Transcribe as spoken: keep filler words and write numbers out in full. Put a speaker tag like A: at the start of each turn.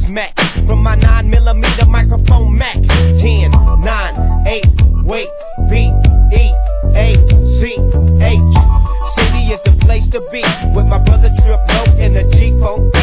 A: Mac from my nine millimeter microphone Mac. ten, nine, eight, wait, B, E, A, C, H. City is the place to be with my brother Trip Low in the G four.